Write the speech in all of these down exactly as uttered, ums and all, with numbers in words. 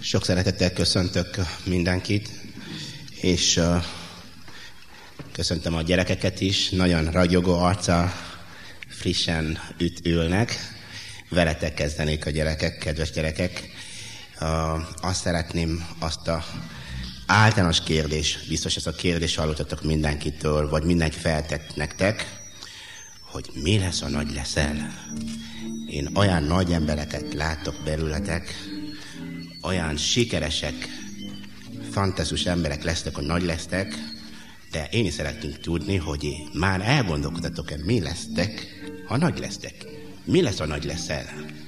Sok szeretettel köszöntök mindenkit, és uh, köszöntöm a gyerekeket is. Nagyon ragyogó arccal, frissen üt ülnek. Veletek kezdenék a gyerekek, kedves gyerekek. Uh, azt szeretném, azt a általános kérdés, biztos ez a kérdés hallottatok mindenkitől, vagy mindenki feltett nektek, hogy mi lesz, a nagy leszel. Én olyan nagy embereket látok belőletek, olyan sikeresek, fantasztikus emberek lesznek, hogy nagy lesztek, de én is szeretném tudni, hogy már elgondolkodatok-e, mi lesztek, ha nagy lesztek. Mi lesz, a nagy leszel?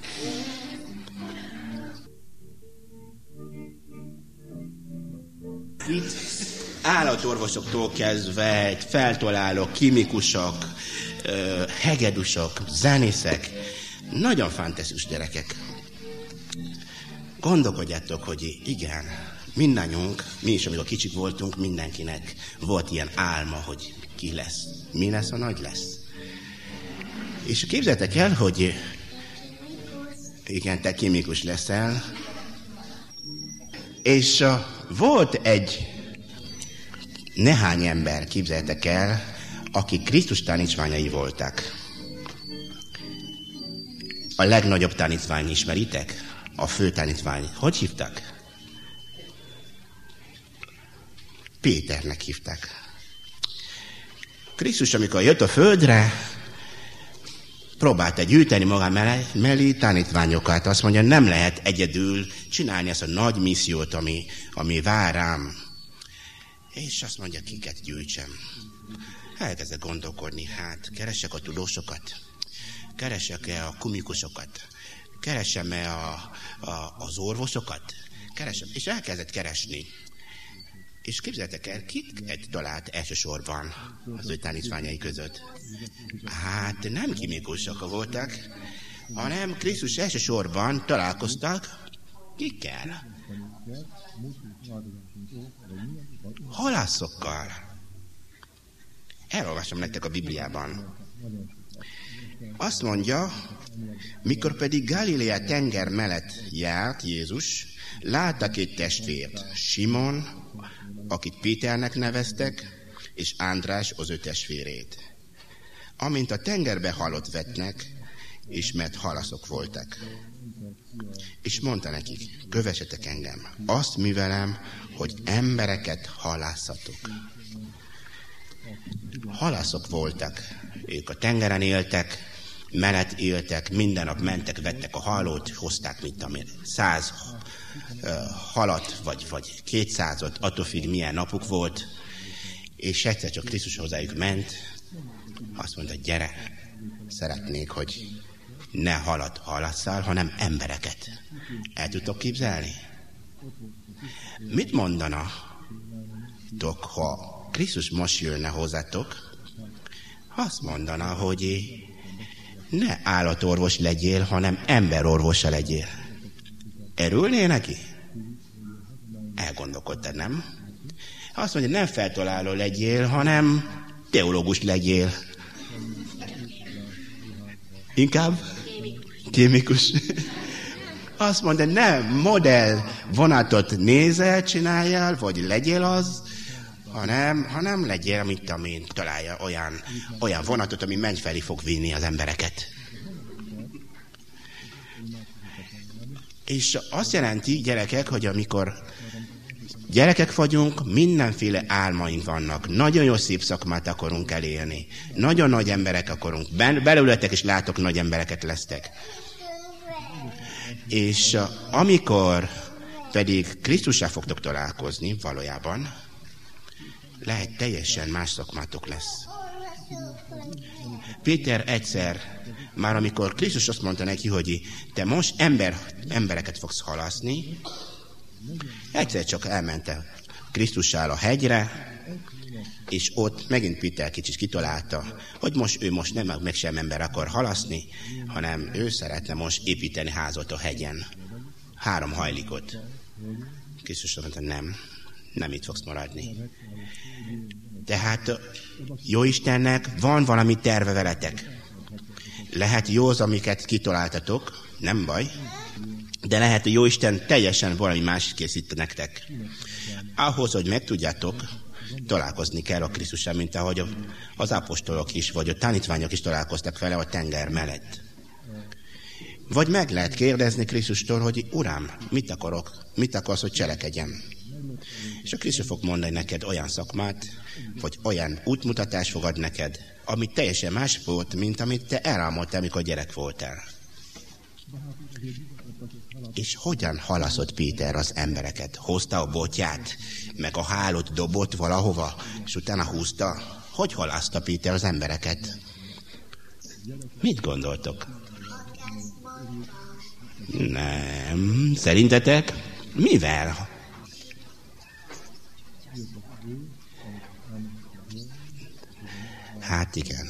Itt állatorvosoktól kezdve egy feltalálók, kimikusok, hegedusok, zenészek, nagyon fantasztikus gyerekek. Gondolkodjátok, hogy igen, mindannyiunk, mi is, amikor kicsik voltunk, mindenkinek volt ilyen álma, hogy ki lesz, mi lesz, a nagy lesz. És képzeljétek el, hogy igen, te kimikus leszel, és uh, volt egy néhány ember, képzeljétek el, akik Krisztus tanítványai voltak. A legnagyobb tanítvány ismeritek? A fő tanítvány. Hogy hívtak? Péternek hívták. Krisztus, amikor jött a földre, próbálta gyűjteni maga mellé, mellé tanítványokat. Azt mondja, nem lehet egyedül csinálni ezt a nagy missziót, ami, ami vár rám. És azt mondja, kiket gyűjtsem. Elkezdett gondolkodni, hát keresek a tudósokat, keresek-e a komikusokat, keresem-e a, a, az orvosokat, keresem, és elkezdett keresni. És képzeljétek el, kit talált elsősorban az ő tanítványai között? Hát nem kimikusok voltak, hanem Krisztus elsősorban találkoztak kikkel? Halászokkal. Elolvasom nektek a Bibliában. Azt mondja, mikor pedig Galilea tenger mellett járt Jézus, látta két testvért, Simon, akit Péternek neveztek, és András az ő testvérét. Amint a tengerbe halat vetnek, és mert halászok voltak. És mondta nekik, kövessetek engem, azt művelem, hogy embereket halászatok. Halászok voltak, ők a tengeren éltek, mellett éltek, minden nap mentek, vettek a halót, hozták, mint amilyen száz uh, halat, vagy, vagy kétszázat, attól függ, milyen napuk volt, és egyszer csak Krisztus hozzájuk ment, azt mondta, gyere, szeretnék, hogy ne halat halasszál, hanem embereket. El tudtok képzelni? Mit mondanatok, ha Krisztus most jönne hozzátok? Azt mondana, hogy ne állatorvos legyél, hanem emberorvosa legyél. Erülnél neki? Elgondolkodtad, nem? Azt mondja, nem feltaláló legyél, hanem teológus legyél. Inkább? Kémikus. Azt mondja, nem modell vonatot nézel, csináljál, vagy legyél az, hanem, hanem legyél, mint amint találja olyan, olyan vonatot, ami menny felé fog vinni az embereket. És azt jelenti, gyerekek, hogy amikor gyerekek vagyunk, mindenféle álmaink vannak. Nagyon jó szép szakmát akarunk elérni. Nagyon nagy emberek akarunk. Belőletek is látok, nagy embereket lesztek. És amikor pedig Krisztussal fogtok találkozni, valójában, lehet teljesen más szakmátok lesz. Péter egyszer, már amikor Krisztus azt mondta neki, hogy te most ember, embereket fogsz halászni, egyszer csak elmente Krisztussal a hegyre, és ott megint Péter kicsit kitalálta, hogy most ő most nem meg sem ember akar halaszni, hanem ő szeretne most építeni házat a hegyen. Három hajlikot. Krisztus mondta, nem, nem itt fogsz maradni. Tehát jó Istennek van valami terve veletek. Lehet jó az, amiket kitaláltatok, nem baj, De lehet, hogy Jóisten teljesen valami más készít nektek. Ahhoz, hogy megtudjátok, találkozni kell a Krisztussal, mint ahogy az apostolok is, vagy a tanítványok is találkoztak vele a tenger mellett. Vagy meg lehet kérdezni Krisztustól, hogy Uram, mit akarok, mit akarsz, hogy cselekedjem? És a Krisztus fog mondani neked olyan szakmát, vagy olyan útmutatást fogad neked, ami teljesen más volt, mint amit te elálmodtál, amikor gyerek voltál. És hogyan halaszott Péter az embereket? Hozta a botját, meg a hálót dobott valahova, és utána húzta? Hogy halaszta Péter az embereket? Mit gondoltok? Nem. Szerintetek? Mivel? Hát igen.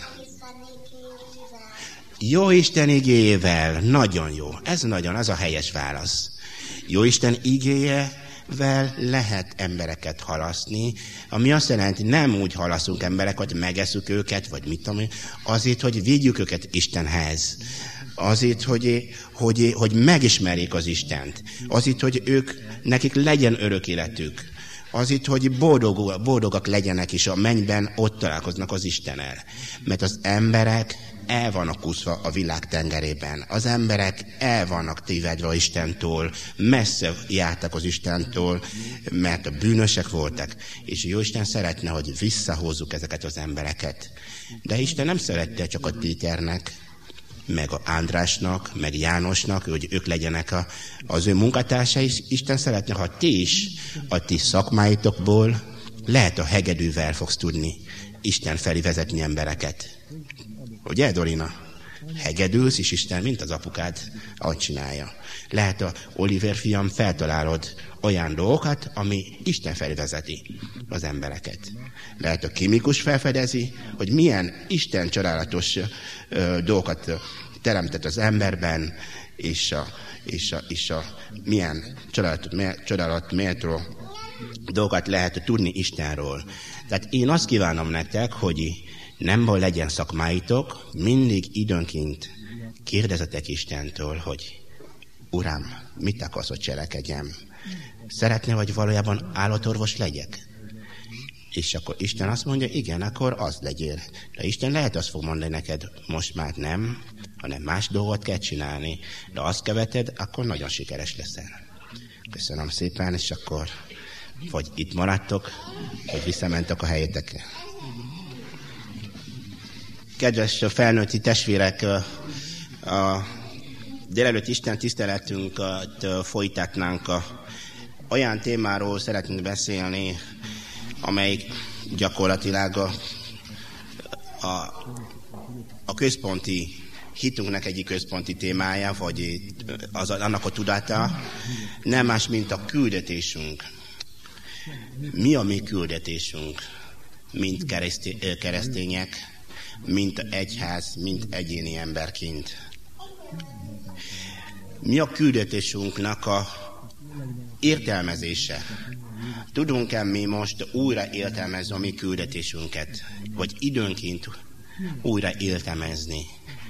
Jó Isten igéjével, nagyon jó. Ez nagyon, az a helyes válasz. Jó Isten igéjével lehet embereket halaszni, ami azt jelenti, nem úgy halaszunk embereket, hogy megeszük őket, vagy mit tudom, azért, hogy vigyük őket Istenhez. Azért, hogy, hogy, hogy megismerjék az Istent. Azért, hogy ők, nekik legyen örök életük. Azért, hogy boldog, boldogak legyenek, és a mennyben ott találkoznak az Istennel. Mert az emberek el vannak kuszva a világ tengerében. Az emberek el vannak tévedve az Istentől, messze jártak az Istentől, mert a bűnösek voltak. És Jóisten szeretne, hogy visszahozzuk ezeket az embereket. De Isten nem szerette csak a Péternek, meg a Andrásnak, meg Jánosnak, hogy ők legyenek a, az ő munkatársai. Isten szeretne, ha ti is a ti szakmáitokból lehet a hegedűvel fogsz tudni Isten felé vezetni embereket. Ugye, Dorina? Hegedülsz, és Isten, mint az apukád, ahogy csinálja. Lehet a Oliver fiam, feltalálod olyan dolgokat, ami Isten felé vezeti az embereket. Lehet a kémikus felfedezi, hogy milyen Isten csodálatos ö, dolgokat teremtett az emberben, és a, és a, és a milyen csodálat, csodálat méltó dolgokat lehet tudni Istenről. Tehát én azt kívánom nektek, hogy nem baj legyen szakmáitok, mindig időnként kérdezetek Istentől, hogy Uram, mit akarsz, hogy cselekedjem? Szeretné, hogy valójában állatorvos legyek? És akkor Isten azt mondja, igen, akkor az legyél. De Isten lehet azt fog mondani neked, most már nem, hanem más dolgot kell csinálni. De azt követed, akkor nagyon sikeres leszel. Köszönöm szépen, és akkor vagy itt maradtok, vagy visszamentek a helyetekre. Kedves felnőtti testvérek, a délelőtt Isten tiszteletünket folytatnánk. A, olyan témáról szeretnénk beszélni, amely gyakorlatilag a, a, a központi hitünknek egyik központi témája, vagy az, annak a tudata, nem más, mint a küldetésünk. Mi a mi küldetésünk, mint keresztények, mint egyház, mint egyéni emberként? Mi a küldetésünknek a értelmezése? Tudunk-e mi most újra értelmezni a mi küldetésünket, vagy időnként újra értelmezni?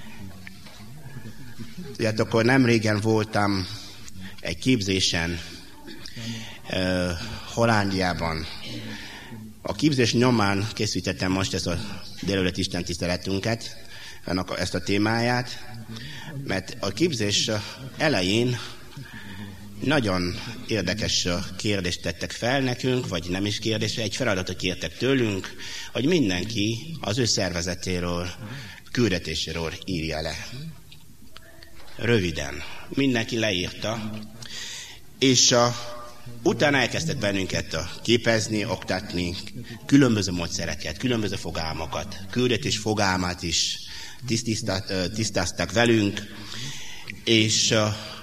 Tehát akkor nem régen voltam egy képzésen uh, Hollandiában. A képzés nyomán készítettem most ezt a délelőtt Isten tiszteletünket, ennek ezt a témáját, mert a képzés elején nagyon érdekes kérdést tettek fel nekünk, vagy nem is kérdés, egy feladatot kértek tőlünk, hogy mindenki az ő szervezetéről, küldetéséről írja le. Röviden. Mindenki leírta, és a, utána elkezdtek bennünket a képezni, oktatni, különböző módszereket, különböző fogalmakat, küldetés fogalmát is tisztáztak velünk, és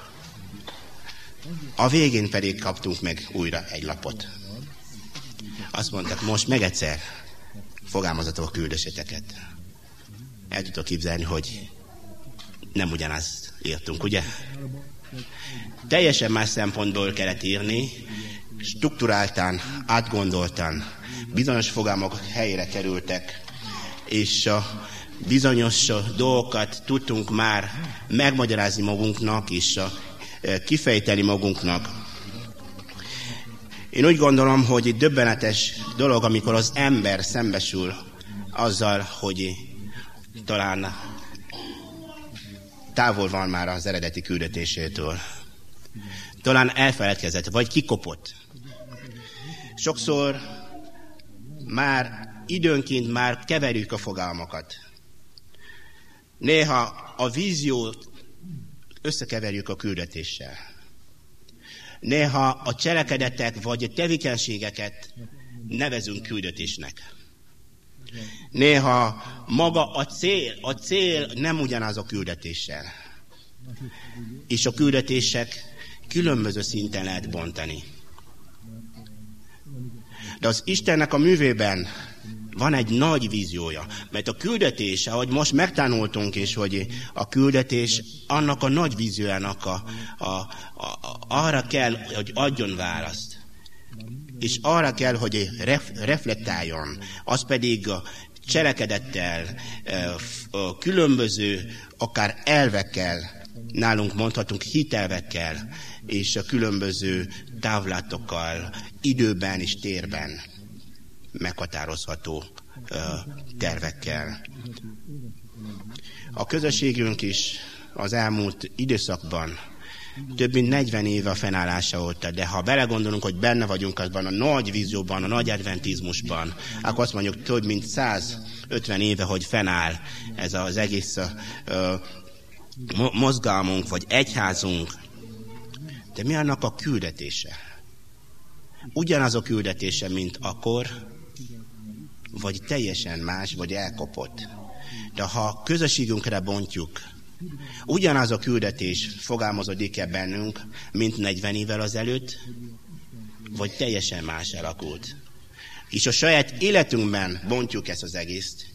a végén pedig kaptunk meg újra egy lapot. Azt mondták, most meg egyszer fogalmazatok a küldösséteket. El tudtok képzelni, hogy nem ugyanazt írtunk, ugye? Teljesen más szempontból kellett írni, strukturáltan, átgondoltan, bizonyos fogalmak helyére kerültek, és a bizonyos dolgokat tudtunk már megmagyarázni magunknak, és kifejteni magunknak. Én úgy gondolom, hogy döbbenetes dolog, amikor az ember szembesül azzal, hogy talán távol van már az eredeti küldetésétől. Talán elfeledkezett, vagy kikopott. Sokszor már időnként már keverjük a fogalmakat. Néha a víziót összekeverjük a küldetéssel. Néha a cselekedetek vagy a tevékenységeket nevezünk küldetésnek. Néha maga a cél, a cél nem ugyanaz a küldetéssel. És a küldetések különböző szinten lehet bontani. De az Istennek a művében van egy nagy víziója, mert a küldetés, ahogy most megtanultunk is, hogy a küldetés annak a nagy víziójának a, a, a, a, arra kell, hogy adjon választ. És arra kell, hogy ref, reflektáljon, az pedig a cselekedettel, a különböző, akár elvekkel, nálunk mondhatunk hitelvekkel, és a különböző távlatokkal, időben és térben meghatározható tervekkel. A közösségünk is az elmúlt időszakban több mint negyven éve a fennállása óta, de ha belegondolunk, hogy benne vagyunk azban a nagy vízióban, a nagy adventizmusban, akkor azt mondjuk több mint száz ötven éve, hogy fennáll ez az egész uh, mozgalmunk, vagy egyházunk. De mi annak a küldetése? Ugyanaz a küldetése, mint akkor, vagy teljesen más, vagy elkopott. De ha a közösségünkre bontjuk, ugyanaz a küldetés fogalmazódik-e bennünk, mint negyven évvel azelőtt, vagy teljesen más alakult. És a saját életünkben bontjuk ezt az egészt.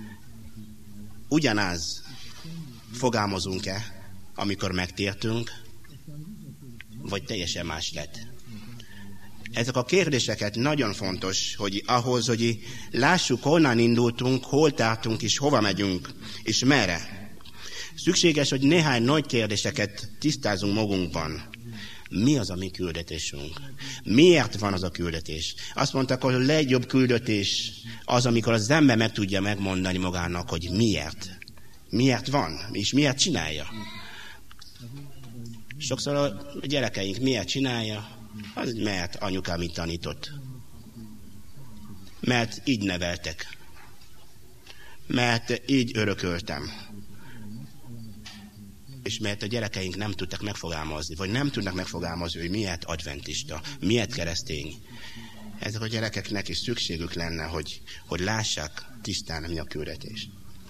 Ugyanaz fogalmazunk-e, amikor megtértünk, vagy teljesen más lett. Ezek a kérdéseket nagyon fontos, hogy ahhoz, hogy lássuk, honnan indultunk, hol tartunk, és hova megyünk, és merre. Szükséges, hogy néhány nagy kérdéseket tisztázunk magunkban. Mi az a mi küldetésünk? Miért van az a küldetés? Azt mondták, hogy a legjobb küldetés az, amikor az ember meg tudja megmondani magának, hogy miért. Miért van, és miért csinálja. Sokszor a gyerekeink miért csinálja? Az, mert anyukám így tanított. Mert így neveltek. Mert így örököltem. És mert a gyerekeink nem tudtak megfogalmazni, vagy nem tudnak megfogalmazni, hogy miért adventista, miért keresztény. Ezek a gyerekeknek is szükségük lenne, hogy, hogy lássák tisztán, mi a küldetés.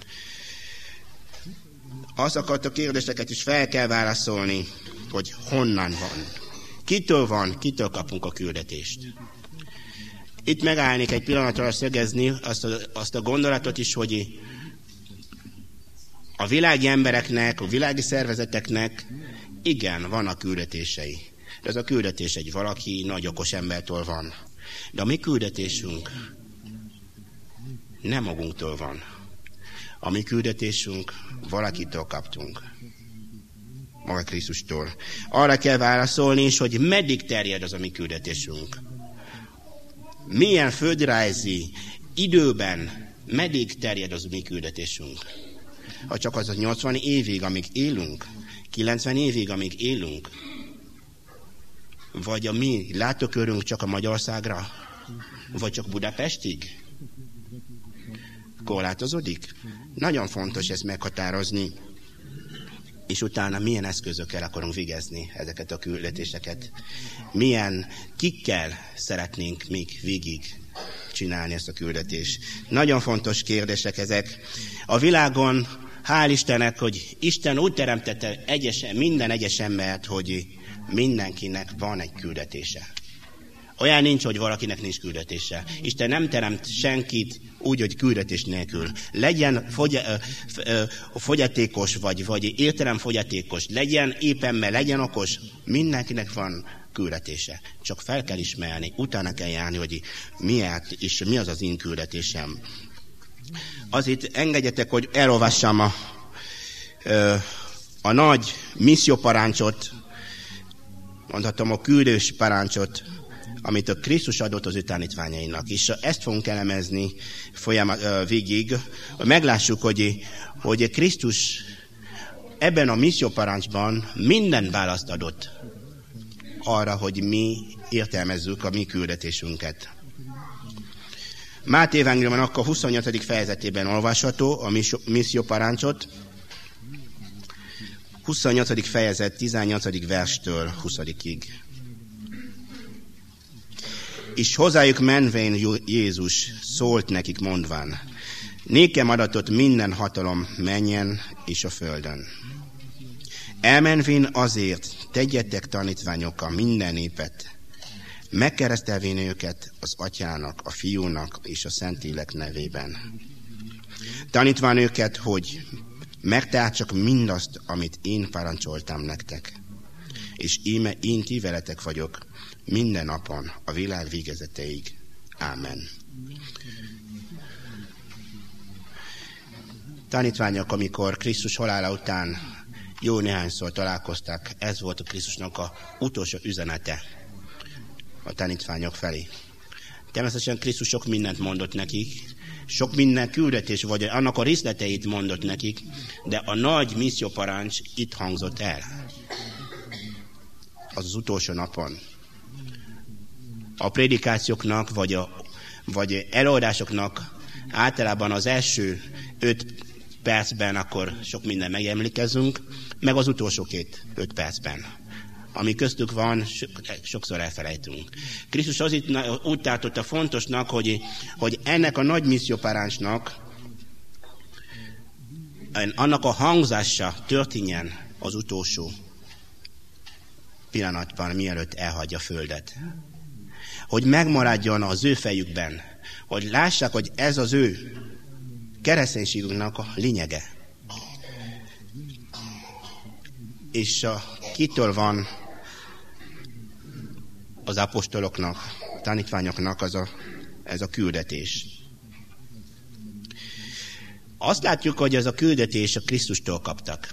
Azokat a kérdéseket is fel kell válaszolni, hogy honnan van. Kitől van, kitől kapunk a küldetést. Itt megállnék egy pillanatra szögezni azt a, azt a gondolatot is, hogy a világi embereknek, a világi szervezeteknek igen, vannak küldetései. De ez a küldetés egy valaki nagy okos embertől van. De a mi küldetésünk nem magunktól van. A mi küldetésünk valakitől kaptunk. Maga Krisztustól. Arra kell válaszolni is, hogy meddig terjed az a mi küldetésünk. Milyen földrajzi időben meddig terjed az a mi küldetésünk. Ha csak az a nyolcvan évig, amíg élünk, kilencven évig, amíg élünk, vagy a mi látókörünk csak a Magyarországra, vagy csak Budapestig, korlátozódik. Nagyon fontos ezt meghatározni, és utána milyen eszközökkel akarunk végezni ezeket a küldetéseket. Milyen, kikkel szeretnénk még végig csinálni ezt a küldetést. Nagyon fontos kérdések ezek. A világon, hál' Istennek, hogy Isten úgy teremtette egyes, minden egyes embert, hogy mindenkinek van egy küldetése. Olyan nincs, hogy valakinek nincs küldetése. Isten nem teremt senkit úgy, hogy küldetés nélkül. Legyen fogya, fogyatékos, vagy, vagy értelem fogyatékos, legyen éppen, mert legyen okos, mindenkinek van küldetése. Csak fel kell ismerni, utána kell járni, hogy miért, és mi az az én küldetésem. Azért engedjetek, hogy elolvassam a, a nagy misszióparancsot, mondhatom, a küldős parancsot, amit a Krisztus adott az ő tanítványainak. És ezt fogunk elemezni folyamat, végig, hogy meglássuk, hogy, hogy Krisztus ebben a misszióparancsban minden választ adott arra, hogy mi értelmezzük a mi küldetésünket. Máté evangéliumban akkor huszonnyolcadik fejezetében olvasható a misszióparancsot, huszonnyolcadik fejezet tizennyolcadik verstől huszadikig. És hozzájuk menvén Jézus szólt nekik mondván, nékem adatott minden hatalom mennyen és a földön. Elmenvén azért tegyetek tanítványokkal minden népet, megkeresztelvén őket az Atyának, a Fiúnak és a Szentlélek nevében. Tanítván őket, hogy megtartsak mindazt, amit én parancsoltam nektek. És íme én ti veletek vagyok minden napon a világ végezeteig. Ámen. Tanítványok, amikor Krisztus halála után jó néhányszor találkoztak, ez volt a Krisztusnak az utolsó üzenete a tanítványok felé. Természetesen Krisztus sok mindent mondott nekik, sok minden küldetés, vagy annak a részleteit mondott nekik, de a nagy misszióparancs itt hangzott el. Az az utolsó napon. A prédikációknak, vagy, a, vagy előadásoknak általában az első öt percben akkor sok minden megemlékezünk, meg az utolsó két öt percben. Ami köztük van, sokszor elfelejtünk. Krisztus az itt úgy tartotta fontosnak, hogy, hogy ennek a nagy misszióparancsnak, annak a hangzása történjen az utolsó pillanatban, mielőtt elhagyja a földet. Hogy megmaradjon az ő fejükben, hogy lássák, hogy ez az ő kereszténységünknek a lényege. És a, kitől van az apostoloknak, a tanítványoknak az a, ez a küldetés. Azt látjuk, hogy ez a küldetés a Krisztustól kaptak.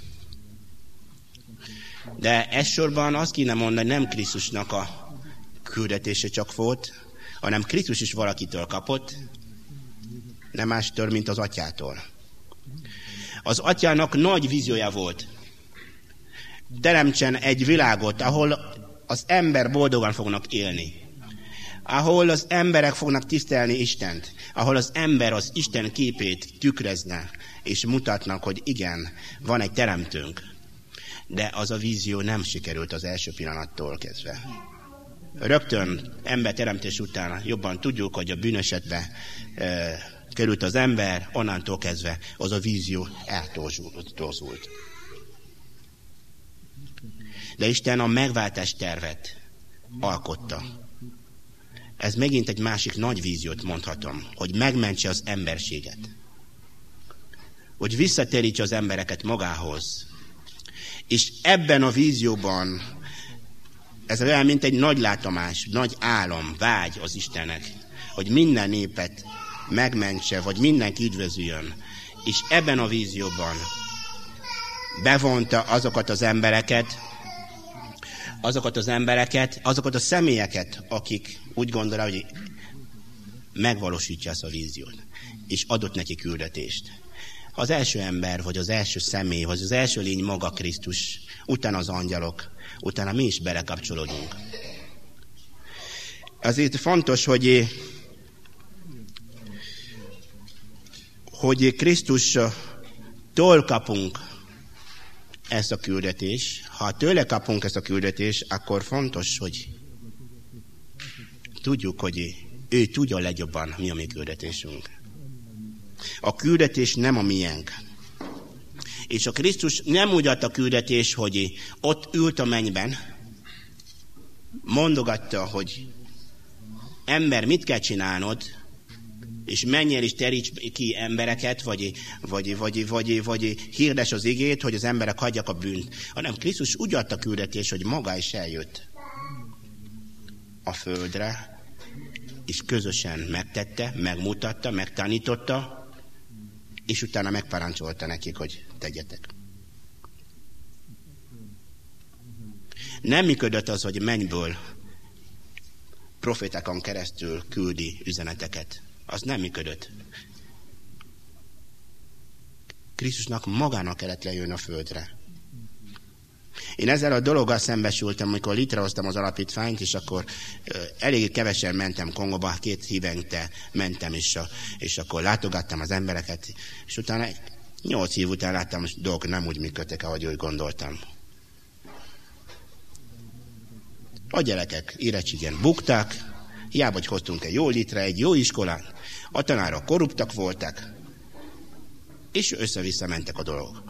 De elsősorban azt kéne mondani, nem Krisztusnak a küldetése csak volt, hanem Krisztus is valakitől kapott, nem mástól, mint az Atyától. Az Atyának nagy víziója volt. Teremtsen egy világot, ahol az ember boldogan fognak élni. Ahol az emberek fognak tisztelni Istent. Ahol az ember az Isten képét tükrözne, és mutatnak, hogy igen, van egy teremtőnk. De az a vízió nem sikerült az első pillanattól kezdve. Rögtön ember teremtés után jobban tudjuk, hogy a bűnesetbe e, került az ember, onnantól kezdve az a vízió eltorzult. De Isten a megváltás tervet alkotta. Ez megint egy másik nagy víziót mondhatom, hogy megmentse az emberséget. Hogy visszatérítse az embereket magához. És ebben a vízióban ez olyan, mint egy nagy látomás, nagy álom, vágy az Istennek, hogy minden népet megmentse, vagy mindenki üdvözüljön. És ebben a vízióban bevonta azokat az embereket, azokat az embereket, azokat a személyeket, akik úgy gondolják, hogy megvalósítja ezt a víziót, és adott neki küldetést. Az első ember, vagy az első személy, vagy az első lény maga Krisztus, utána az angyalok, utána mi is belekapcsolódunk. Azért fontos, hogy, hogy Krisztustól kapunk ezt a küldetést. Ha tőle kapunk ezt a küldetést, akkor fontos, hogy tudjuk, hogy ő tudja legjobban, mi a mi küldetésünk. A küldetés nem a miénk. És a Krisztus nem úgy adta a küldetés, hogy ott ült a mennyben, mondogatta, hogy ember, mit kell csinálnod, és menjél és teríts ki embereket, vagy, vagy, vagy, vagy, vagy hirdes az igét, hogy az emberek hagyják a bűnt. Hanem Krisztus úgy adta a küldetés, hogy maga is eljött a földre, és közösen megtette, megmutatta, megtanította, és utána megparancsolta nekik, hogy tegyetek. Nem működött az, hogy mennyből profétákon keresztül küldi üzeneteket. Az nem működött. Krisztusnak magának kellett lejönni a földre. Én ezzel a dologgal szembesültem, amikor létrehoztam az alapítványt, és akkor eléggé kevesen mentem Kongóba, két hívente mentem, és, a, és akkor látogattam az embereket, és utána nyolc hív után láttam, hogy dolgok nem úgy működtek, ahogy úgy gondoltam. A gyerekek érettségen buktak, hiába, hogy hoztunk egy jó létre, egy jó iskolát, a tanárok korruptak voltak, és össze-vissza mentek a dolgok.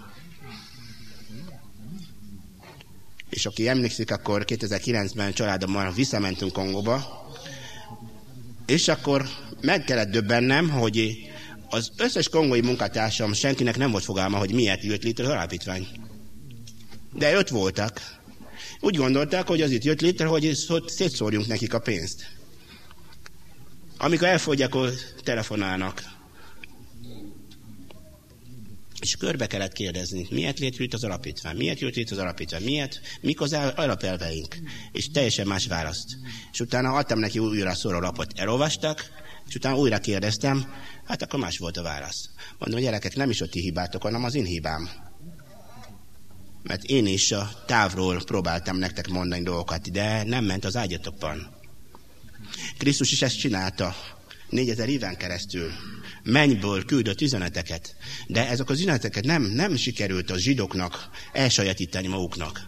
És aki emlékszik, akkor kétezer-kilencben családommal visszamentünk Kongóba, és akkor meg kellett döbbennem, hogy az összes kongói munkatársam senkinek nem volt fogalma, hogy miért jött létre az alapítvány. De ott voltak. Úgy gondolták, hogy az itt jött létre, hogy szétszórjunk nekik a pénzt. Amikor elfogyják, akkor telefonálnak. És körbe kellett kérdezni, miért létrejött az alapítvány, miért jött létre az alapítvány, miért, mik az alapelveink, és teljesen más választ. És utána adtam neki újra szórólapot, elolvastak, és utána újra kérdeztem, hát akkor más volt a válasz. Mondom, a gyerekek, nem is a ti hibátok, hanem az én hibám. Mert én is a távról próbáltam nektek mondani dolgokat, de nem ment az ágyatokban. Krisztus is ezt csinálta, négyezer éven keresztül. Mennyből küldött üzeneteket, de ezek az üzeneteket nem, nem sikerült a zsidóknak elsajátítani maguknak.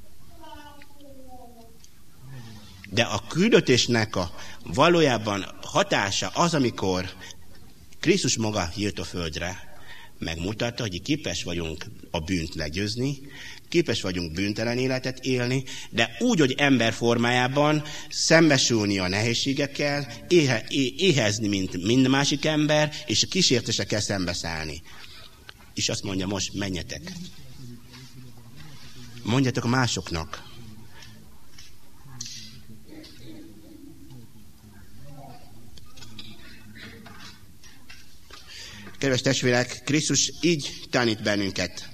De a küldetésnek a valójában hatása az, amikor Krisztus maga jött a földre, megmutatta, hogy képes vagyunk a bűnt legyőzni, képes vagyunk bűntelen életet élni, de úgy, hogy ember formájában szembesülni a nehézségekkel, éhe, éhezni, mint minden másik ember, és a kísértésekkel szembeszállni. És azt mondja, most menjetek. Mondjatok másoknak. Kedves testvérek, Krisztus így tanít bennünket.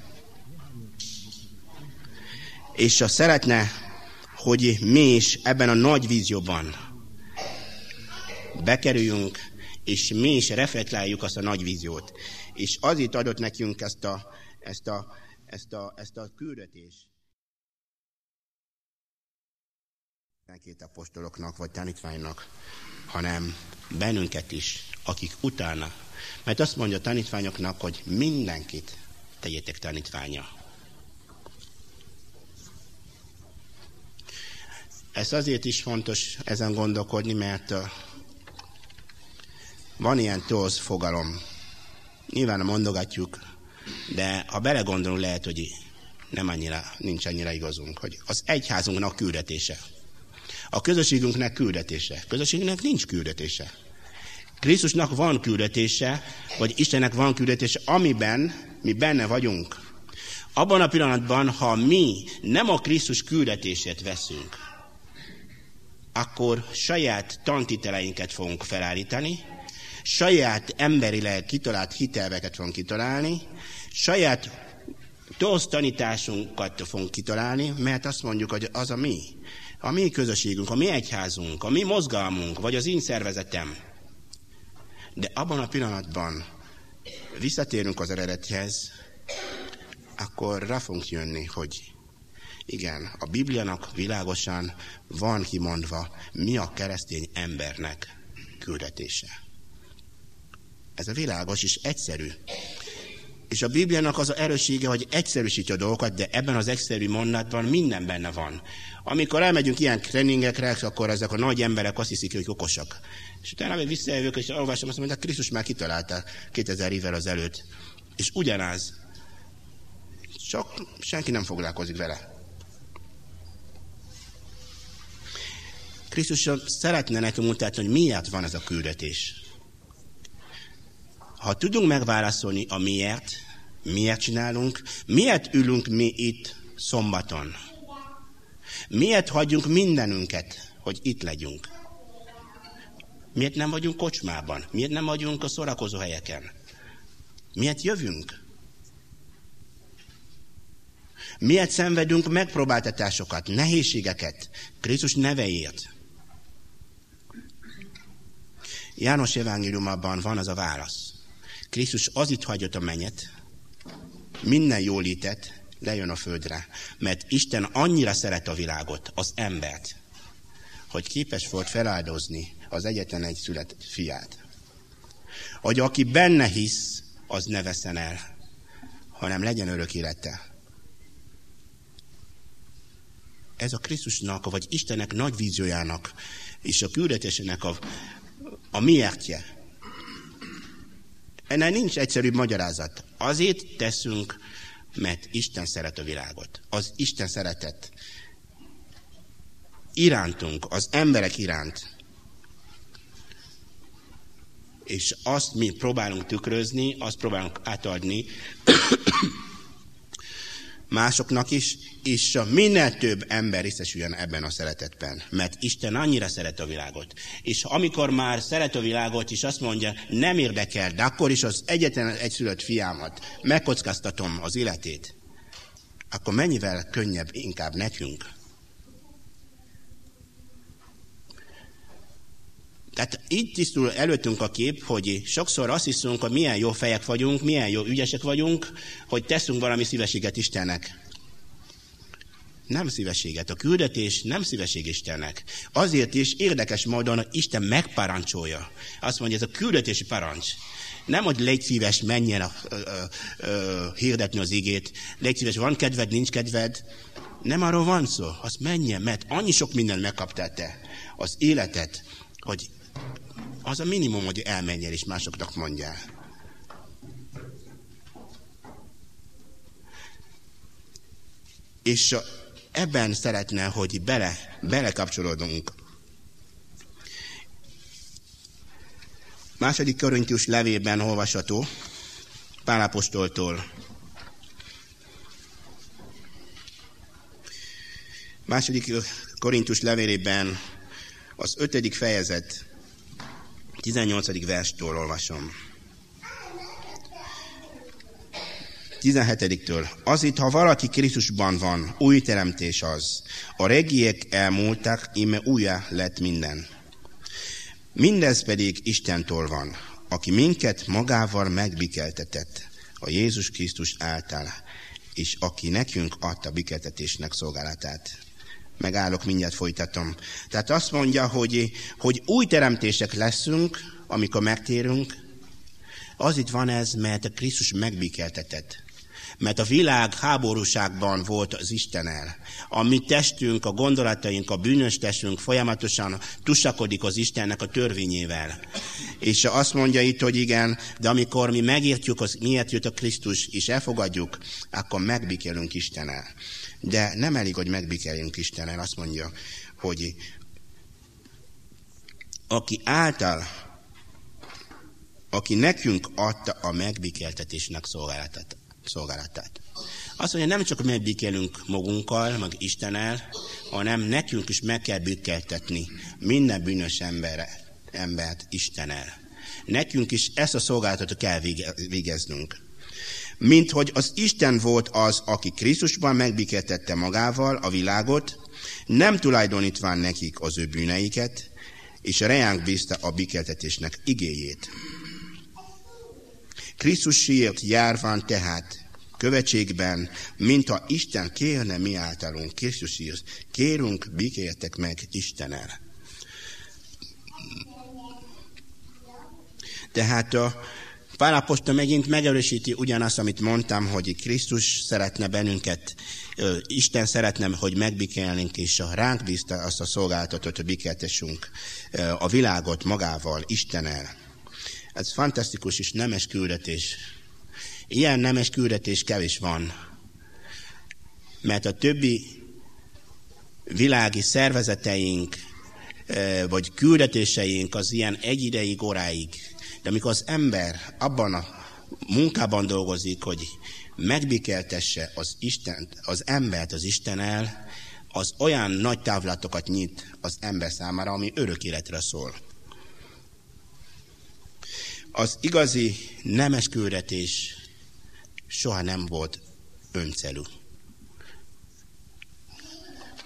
És azt szeretne, hogy mi is ebben a nagy vízióban bekerüljünk, és mi is reflektáljuk azt a nagy víziót. És azért adott nekünk ezt a, ezt a, ezt a, ezt a küldetést. Nem két apostoloknak vagy tanítványnak, hanem bennünket is, akik utána. Mert azt mondja a tanítványoknak, hogy mindenkit tegyétek tanítványa. Ez azért is fontos ezen gondolkodni, mert van ilyen tóz fogalom. Nyilván mondogatjuk, de ha belegondolunk, lehet, hogy nem annyira, nincs annyira igazunk, hogy az egyházunknak küldetése. A közösségünknek küldetése. A közösségünknek nincs küldetése. Krisztusnak van küldetése, vagy Istennek van küldetése, amiben mi benne vagyunk. Abban a pillanatban, ha mi nem a Krisztus küldetését veszünk, akkor saját tantételeinket fogunk felállítani, saját emberileg kitalált hitelveket fogunk kitalálni, saját tóz tanításunkat fogunk kitalálni, mert azt mondjuk, hogy az a mi, a mi közösségünk, a mi egyházunk, a mi mozgalmunk, vagy az én szervezetem. De abban a pillanatban visszatérünk az eredethez, akkor rá fogunk jönni, hogy igen, a Bibliának világosan van kimondva, mi a keresztény embernek küldetése. Ez a világos és egyszerű. És a Bibliának az az erőssége, hogy egyszerűsíti a dolgokat, de ebben az egyszerű mondatban minden benne van. Amikor elmegyünk ilyen tréningekre, akkor ezek a nagy emberek azt hiszik, hogy okosak. És utána még visszajövök, és olvasom, azt mondom, hogy Krisztus már kitalálta kétezer évvel azelőtt. És ugyanaz. Csak senki nem foglalkozik vele. Krisztus szeretne nekünk mutatni, hogy miért van ez a küldetés. Ha tudunk megválaszolni a miért, miért csinálunk, miért ülünk mi itt szombaton, miért hagyjunk mindenünket, hogy itt legyünk, miért nem vagyunk kocsmában, miért nem vagyunk a szórakozó helyeken, miért jövünk. Miért szenvedünk megpróbáltatásokat, nehézségeket Krisztus nevéért? János evangéliumában van az a válasz. Krisztus az itt hagyott a mennyet, minden jólétet, lejön a földre, mert Isten annyira szeret a világot, az embert, hogy képes volt feláldozni az egyetlen egy született fiát. Hogy aki benne hisz, az ne veszen el, hanem legyen örök élete. Ez a Krisztusnak, vagy Istennek nagy víziójának, és a küldetésének a, a miértje. Ennek nincs egyszerűbb magyarázat. Azért teszünk, mert Isten szeret a világot. Az Isten szeretet irántunk, az emberek iránt. És azt mi próbálunk tükrözni, azt próbálunk átadni másoknak is, és minél több ember részesüljön ebben a szeretetben. Mert Isten annyira szeret a világot. És amikor már szeret a világot, és azt mondja, nem érdekel, de akkor is az egyetlen egyszülött fiámat megkockáztatom az életét, akkor mennyivel könnyebb inkább nekünk. Tehát így tisztul előttünk a kép, hogy sokszor azt hiszünk, hogy milyen jó fejek vagyunk, milyen jó ügyesek vagyunk, hogy teszünk valami szívességet Istennek. Nem szívességet. A küldetés nem szívesség Istennek. Azért is érdekes módon, hogy Isten megparancsolja. Azt mondja, ez a küldetési parancs. Nem, hogy légy szíves, menjen a, ö, ö, ö, hirdetni az igét. Légy szíves, van kedved, nincs kedved. Nem arról van szó. Azt menjen, mert annyi sok mindent megkaptál te. Az életet, hogy az a minimum, hogy elmenjél és másoknak mondjál. És ebben szeretne, hogy bele, belekapcsolódunk. Második Korintus levélben olvasható, Pál apostoltól. Második Korintus levélében az ötödik fejezet tizennyolcadik verstől olvasom. tizenhetediktől Azért, ha valaki Krisztusban van, új teremtés az. A régiek elmúltak, íme újjá lett minden. Mindez pedig Istentől van, aki minket magával megbikeltetett a Jézus Krisztus által, és aki nekünk adta bikeltetésnek szolgálatát. Megállok, mindjárt folytatom. Tehát azt mondja, hogy, hogy új teremtések leszünk, amikor megtérünk. Az itt van ez, mert a Krisztus megbikeltetett. Mert a világ háborúságban volt az Istennel. A mi testünk, a gondolataink, a bűnös testünk folyamatosan tusakodik az Istennek a törvényével. És azt mondja itt, hogy igen, de amikor mi megértjük, az miért jött a Krisztus, és elfogadjuk, akkor megbikelünk Istennel. De nem elég, hogy megbikerjünk Istennel, azt mondja, hogy aki által, aki nekünk adta a megbikeltetésnek szolgálatát. szolgálatát. Azt mondja, nem csak megbikelünk magunkkal, meg Istennel, hanem nekünk is meg kell bikeltetni minden bűnös emberre, embert Istennel. Nekünk is ezt a szolgálatot kell végeznünk. Mint hogy az Isten volt az, aki Krisztusban megbikeltette magával a világot, nem tulajdonítván nekik az ő bűneiket, és reánk bízta a bikeltetésnek igéjét. Krisztusért járván tehát követségben, mintha Isten kérne mi általunk, Krisztusért, kérünk, békéljetek meg Istennel. Tehát a Pál apostol megint megerősíti ugyanazt, amit mondtam, hogy Krisztus szeretne bennünket, Isten szeretne, hogy megbékélnénk, és ránk bízta azt a szolgálatot, hogy békéltessünk a világot magával, Istennel. Ez fantasztikus és nemes küldetés. Ilyen nemes küldetés kevés van, mert a többi világi szervezeteink, vagy küldetéseink az ilyen egy ideig, óráig. De amikor az ember abban a munkában dolgozik, hogy megbékeltesse az Istent, az embert az Istennel, az olyan nagy távlatokat nyit az ember számára, ami örök életre szól. Az igazi nemes küldetés soha nem volt öncélú.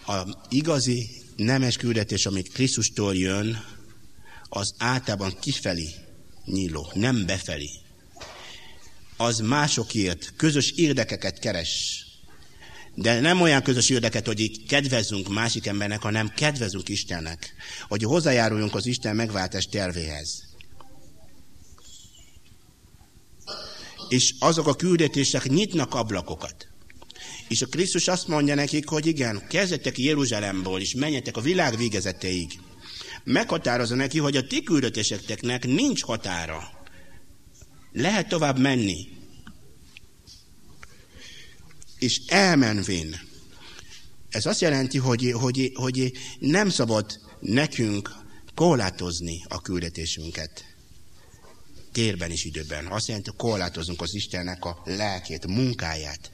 A igazi nemes küldetés, amit Krisztustól jön, az általában kifelé nyíló, nem befelé. Az másokért közös érdekeket keres. De nem olyan közös érdeket, hogy így kedvezzünk másik embernek, hanem kedvezünk Istennek. Hogy hozzájáruljunk az Isten megváltás tervéhez. És azok a küldetések nyitnak ablakokat. És a Krisztus azt mondja nekik, hogy igen, kezdjetek Jeruzsálemből, és menjetek a világ végezeteig. Meghatározza neki, hogy a ti küldetéseknek nincs határa. Lehet tovább menni. És elmenvén. Ez azt jelenti, hogy, hogy, hogy nem szabad nekünk korlátozni a küldetésünket. Térben és időben. Azt jelenti, hogy korlátozunk az Istennek a lelkét, munkáját.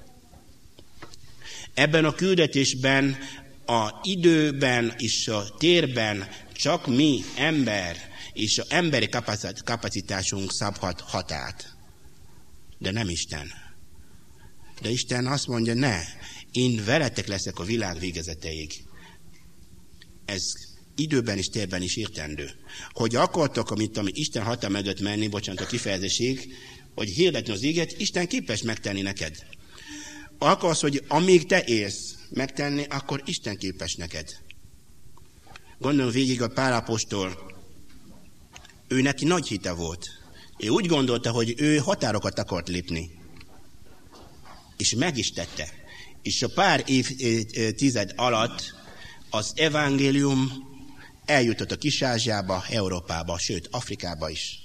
Ebben a küldetésben, a időben és a térben csak mi, ember, és az emberi kapacitásunk szabhat határt. De nem Isten. De Isten azt mondja, ne, én veletek leszek a világ végezeteig. Ez időben és térben is értendő. Hogy akartok, amit, amit Isten hatalma mögött menni, bocsánat a kifejezésig, hogy hirdetni az ígét, Isten képes megtenni neked. Akarsz, hogy amíg te élsz megtenni, akkor Isten képes neked. Gondolom végig a Pál apostol, ő neki nagy hite volt. Ő úgy gondolta, hogy ő határokat akart lépni. És meg is tette. És a pár évtized alatt az evangélium eljutott a Kis-Ázsiába, Európába, sőt Afrikába is.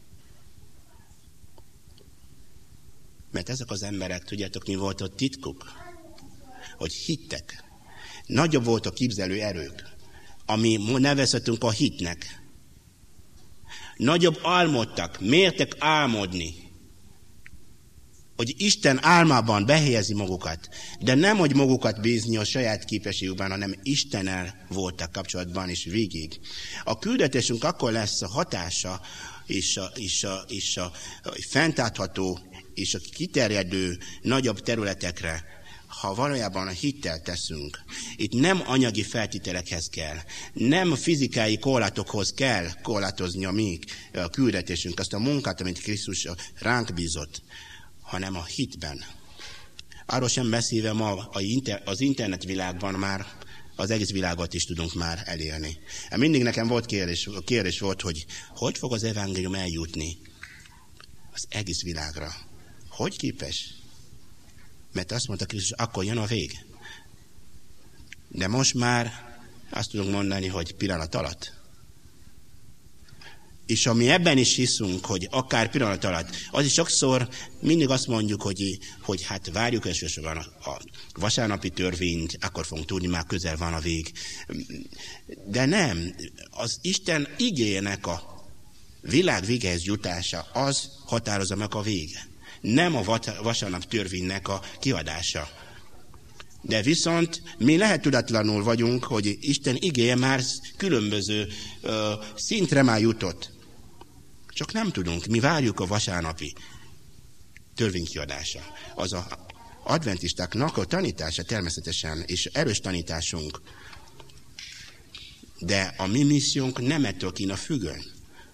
Mert ezek az emberek, tudjátok, mi volt a titkuk? Hogy hittek. Nagyobb volt a képzelő erők, ami nevezhetünk a hitnek. Nagyobb álmodtak, mértek álmodni, hogy Isten álmában behelyezi magukat, de nem, hogy magukat bízni a saját képességükben, hanem Istennel voltak kapcsolatban is végig. A küldetésünk akkor lesz a hatása, és a, és a, és a, a fenntartható, és a kiterjedő nagyobb területekre, ha valójában a hittel teszünk. Itt nem anyagi feltételekhez kell, nem fizikai korlátokhoz kell korlátozni a mi a küldetésünk, azt a munkát, amit Krisztus ránk bízott, hanem a hitben. Arról sem beszélve ma az internetvilágban már az egész világot is tudunk már elérni. Mindig nekem volt kérdés, kérdés volt, hogy hogy fog az evangélium eljutni az egész világra. Hogy képes? Mert azt mondta Krisztus, akkor jön a vég. De most már azt tudunk mondani, hogy pillanat alatt. És ami ebben is hiszünk, hogy akár pillanat alatt, az is sokszor mindig azt mondjuk, hogy, hogy hát várjuk elsősorban a, a vasárnapi törvényt, akkor fogunk tudni, már közel van a vég. De nem, az Isten igéjének a világ végéhez jutása, az határozza meg a vége. Nem a vasárnap törvénynek a kiadása. De viszont mi lehet tudatlanul vagyunk, hogy Isten igéje már különböző uh, szintre már jutott. Csak nem tudunk, mi várjuk a vasárnapi törvénykiadása. Az a adventistáknak a tanítása természetesen, és erős tanításunk. De a mi missziónk nem ettől kéne függön.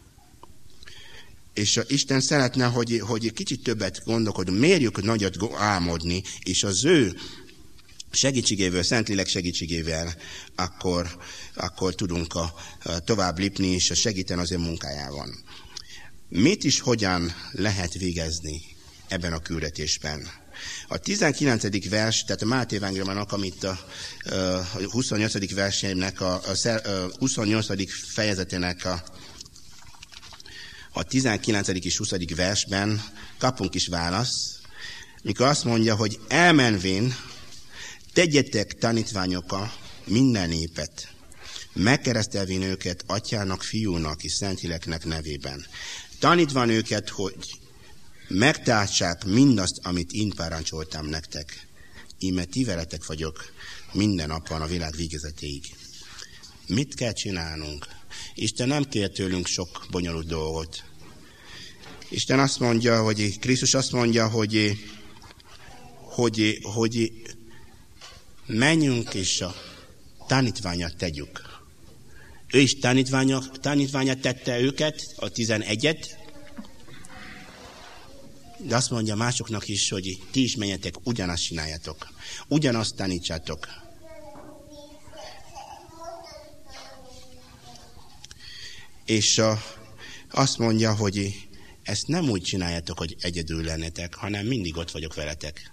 És Isten szeretne, hogy, hogy kicsit többet gondolkodunk, mérjük nagyot álmodni, és az ő segítségével, Szentlélek segítségével, akkor, akkor tudunk a, a tovább lépni, és segíteni az ő munkájában. Mit is, hogyan lehet végezni ebben a küldetésben? A tizenkilencedik vers, tehát a Máté evangéliumának, amit a, a huszonnyolcadik versének, a, a huszonnyolcadik fejezetének a, a tizenkilencedik és huszadik versben kapunk is választ, mikor azt mondja, hogy elmenvén tegyetek tanítványokkal minden népet, megkeresztelvén őket atyának, fiúnak és szentléleknek nevében. Tanítván őket, hogy megtartsák mindazt, amit én parancsoltam nektek. Íme ti veletek vagyok minden napon a világ végezetéig. Mit kell csinálnunk? Isten nem kér tőlünk sok bonyolult dolgot. Isten azt mondja, hogy Krisztus azt mondja, hogy, hogy, hogy menjünk és a tanítványat tegyük. Ő is tanítványat tette őket, a tizenegyet, de azt mondja másoknak is, hogy ti is menjetek, ugyanazt csináljátok. Ugyanazt tanítsátok. És uh, azt mondja, hogy ezt nem úgy csináljátok, hogy egyedül lennetek, hanem mindig ott vagyok veletek.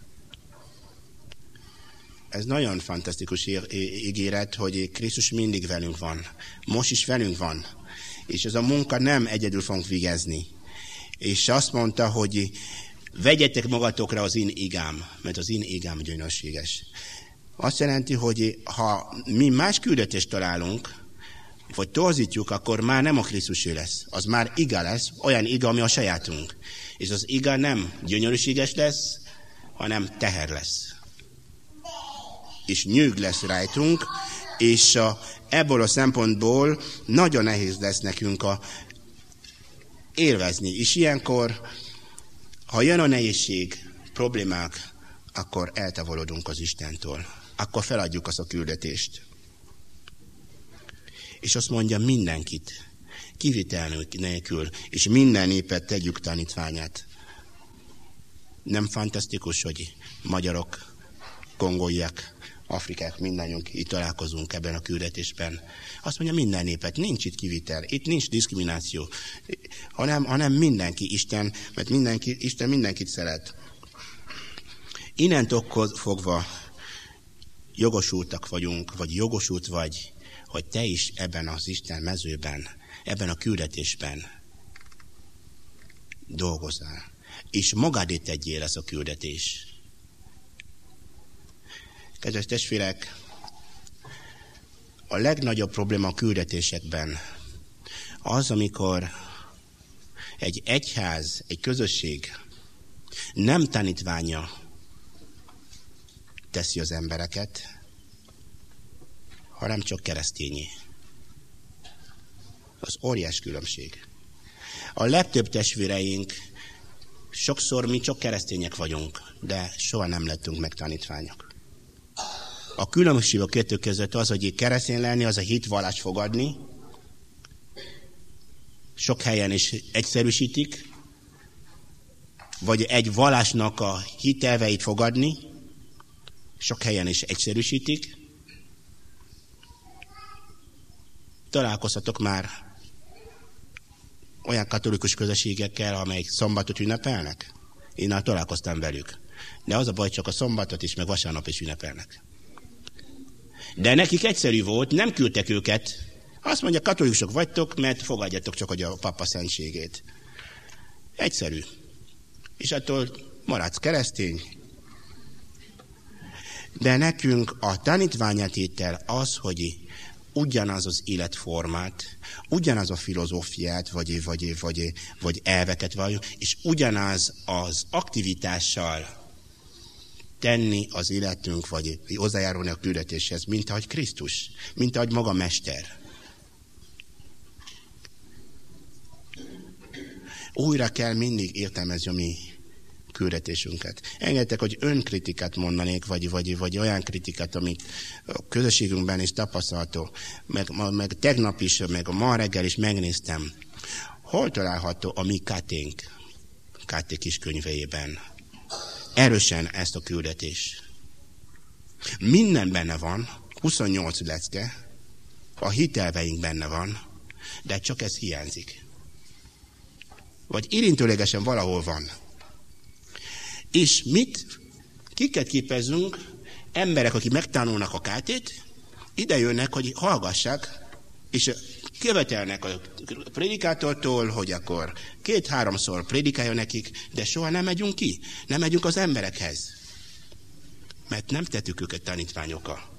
Ez nagyon fantasztikus ígéret, hogy Krisztus mindig velünk van. Most is velünk van. És ez a munka nem egyedül fogunk végezni. És azt mondta, hogy vegyetek magatokra az én igám, mert az én igám gyönyörséges. Azt jelenti, hogy ha mi más küldetést találunk, vagy torzítjuk, akkor már nem a Krisztusé lesz. Az már iga lesz, olyan iga, ami a sajátunk. És az iga nem gyönyörűséges lesz, hanem teher lesz. És nyűg lesz rajtunk, és a, ebből a szempontból nagyon nehéz lesz nekünk a élvezni. És ilyenkor, ha jön a nehézség, problémák, akkor eltávolodunk az Istentől. Akkor feladjuk azt a küldetést. És azt mondja mindenkit, kivétel nélkül, és minden népet tegyük tanítványát. Nem fantasztikus, hogy magyarok, kongóiak, Afrikák, mindannyiunk itt találkozunk ebben a küldetésben. Azt mondja minden népet, nincs itt kivitel, itt nincs diszkrimináció, hanem, hanem mindenki Isten, mert mindenki, Isten mindenkit szeret. Innentől fogva jogosultak vagyunk, vagy jogosult vagy, hogy te is ebben az Isten mezőben, ebben a küldetésben dolgozzál. És magadét tegyél ez a küldetés. Kedves testvérek, a legnagyobb probléma a küldetésekben az, amikor egy egyház, egy közösség nem tanítványa teszi az embereket, hanem csak keresztényé. Az óriás különbség. A legtöbb testvéreink, sokszor mi csak keresztények vagyunk, de soha nem lettünk meg tanítványok. A különbség a kettő között az, hogy keresztény lenni, az a hitvallás fogadni. Sok helyen is egyszerűsítik, vagy egy vallásnak a hitelveit fogadni. Sok helyen is egyszerűsítik. Találkozhatok már olyan katolikus közösségekkel, amelyek szombatot ünnepelnek. Én már találkoztam velük. De az a baj, csak a szombatot is, meg vasárnap is ünnepelnek. De nekik egyszerű volt, nem küldtek őket. Azt mondja, katolikusok vagytok, mert fogadjatok csak hogy a papa szentségét. Egyszerű. És attól maradsz keresztény. De nekünk a tanítványatétel az, hogy ugyanaz az életformát, ugyanaz a filozófiát, vagy, vagy, vagy, vagy elveket valljuk, és ugyanaz az aktivitással tenni az életünk, vagy hozzájárulni a küldetéshez, mint ahogy Krisztus, mint ahogy maga Mester. Újra kell mindig értelmezni a mi küldetésünket. Engedtek, hogy önkritikát mondanék, vagy, vagy, vagy olyan kritikát, amit a közösségünkben is tapasztalható. Meg, meg tegnap is, meg ma reggel is megnéztem. Hol található a mi káténk? Káté kis könyveiben. Erősen ezt a küldetés. Minden benne van, huszonnyolc lecke, a hitelveink benne van, de csak ez hiányzik. Vagy érintőlegesen valahol van. És mit? Kiket képezünk? Emberek, akik megtanulnak a kátét, ide jönnek, hogy hallgassák, és követelnek a prédikátortól, hogy akkor két-háromszor prédikáljon nekik, de soha nem megyünk ki, nem megyünk az emberekhez. Mert nem tettük őket tanítványokkal.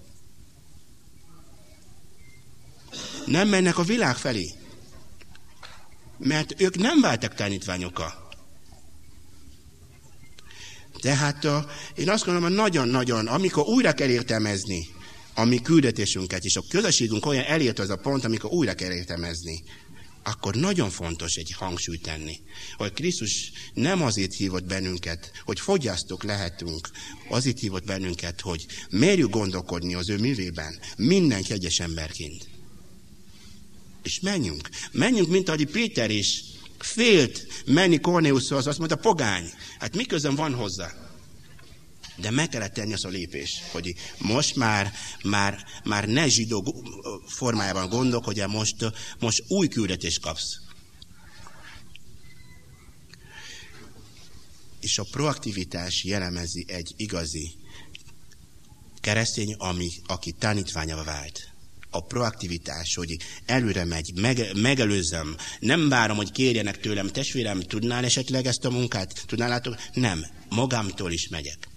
Nem mennek a világ felé. Mert ők nem váltak tanítványokkal. Tehát a, én azt gondolom, hogy nagyon-nagyon, amikor újra kell értelmezni a mi küldetésünket, és a közösségünk olyan elért az a pont, amikor újra kell értelmezni, akkor nagyon fontos egy hangsúlyt tenni, hogy Krisztus nem azért hívott bennünket, hogy fogyasztók lehetünk, azért hívott bennünket, hogy merjük gondolkodni az ő művében, minden kegyes emberként. És menjünk. Menjünk, mint ahogy Péter is félt menni Kornéliushoz, azt mondta, pogány. Hát mi közön van hozzá? De meg kellett tenni azt a lépést, hogy most már, már, már ne zsidó formájában gondolkodj, most, most új küldetést kapsz. És a proaktivitás jellemezi egy igazi keresztény, ami, aki tanítványává vált. A proaktivitás, hogy előre megy, meg, megelőzzem, nem várom, hogy kérjenek tőlem, testvérem, tudnál esetleg ezt a munkát? Tudnál látok? Nem, magamtól is megyek.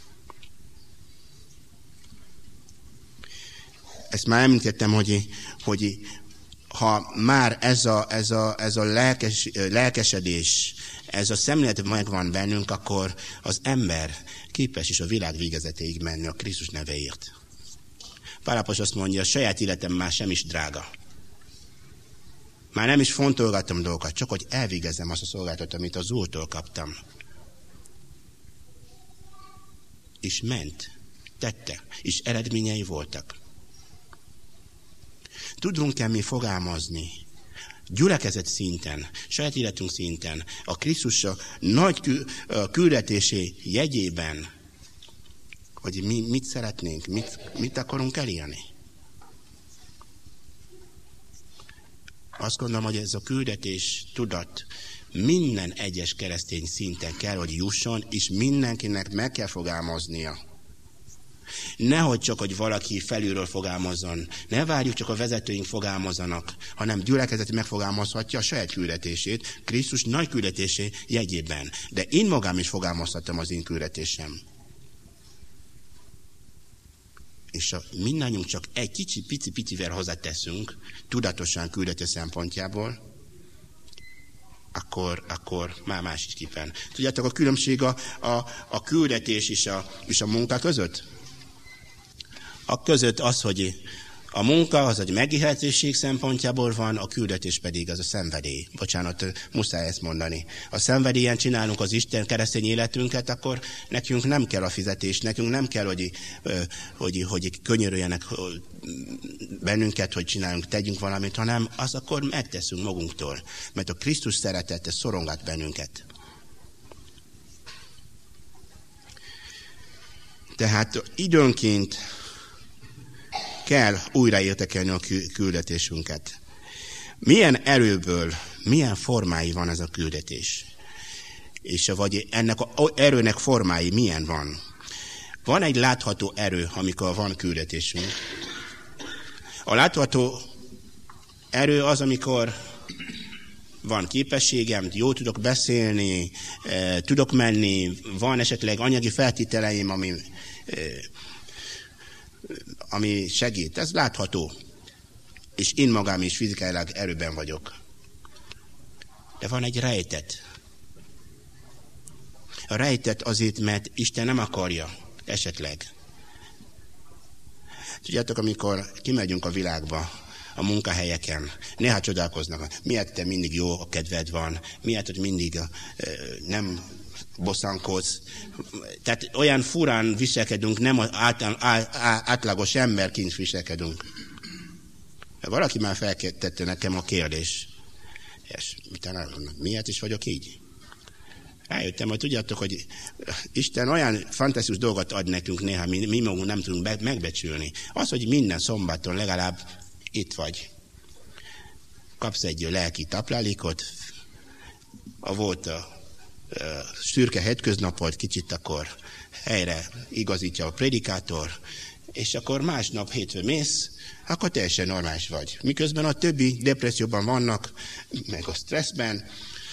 Ezt már említettem, hogy, hogy ha már ez a, ez a, ez a lelkes, lelkesedés, ez a szemlélet megvan bennünk, akkor az ember képes is a világ végezetéig menni a Krisztus nevéért. Pál apostol azt mondja, a saját életem már sem is drága. Már nem is fontolgattam dolgokat, csak hogy elvégezzem azt a szolgálatot, amit az Úrtól kaptam. És ment, tette, és eredményei voltak. Tudunk-e mi fogalmazni gyülekezet szinten, saját életünk szinten, a Krisztus a nagy küldetésé jegyében, hogy mi mit szeretnénk, mit, mit akarunk elérni? Azt gondolom, hogy ez a küldetés tudat minden egyes keresztény szinten kell, hogy jusson, és mindenkinek meg kell fogalmaznia. Nehogy csak, hogy valaki felülről fogalmazzon. Ne várjuk csak a vezetőink fogalmazzanak, hanem gyülekezet megfogalmazhatja a saját küldetését, Krisztus nagy küldetésé jegyében. De én magam is fogalmazhatom az én küldetésem. És ha mindannyiunk csak egy kicsi, pici, picivel hozzáteszünk, tudatosan küldetés szempontjából, akkor, akkor már másképpen. Tudjátok, a különbség a, a, a küldetés és a, és a munka között? A között az, hogy a munka az egy megélhetőség szempontjából van, a küldetés pedig az a szenvedély. Bocsánat, muszáj ezt mondani. A szenvedélyen csinálunk az Isten keresztény életünket, akkor nekünk nem kell a fizetés, nekünk nem kell, hogy, hogy, hogy könyörüljenek bennünket, hogy csináljunk, tegyünk valamit, hanem az akkor megteszünk magunktól. Mert a Krisztus szeretete szorongat bennünket. Tehát időnként kell újraértékelni a küldetésünket. Milyen erőből, milyen formái van ez a küldetés? És vagy ennek az erőnek formái milyen van? Van egy látható erő, amikor van küldetésünk. A látható erő az, amikor van képességem, jól tudok beszélni, tudok menni, van esetleg anyagi feltételeim, ami ami segít. Ez látható. És én magam is fizikailag erőben vagyok. De van egy rejtet. A rejtet azért, mert Isten nem akarja. Esetleg. Tudjátok, amikor kimegyünk a világba, a munkahelyeken, néha csodálkoznak, miért te mindig jó a kedved van, miért hogy mindig nem bosszankodsz. Tehát olyan furán viselkedünk, nem az átlagos emberként viselkedünk. Valaki már feltette nekem a kérdés. És miért is vagyok így? Rájöttem, hogy tudjátok, hogy Isten olyan fantasztikus dolgot ad nekünk néha, mi, mi magunk nem tudunk megbecsülni. Az, hogy minden szombaton legalább itt vagy. Kapsz egy lelki táplálékot, a volt a szürke hétköznapot, kicsit akkor helyre igazítja a prédikátor, és akkor másnap hétfő mész, akkor teljesen normális vagy. Miközben a többi depresszióban vannak, meg a stresszben.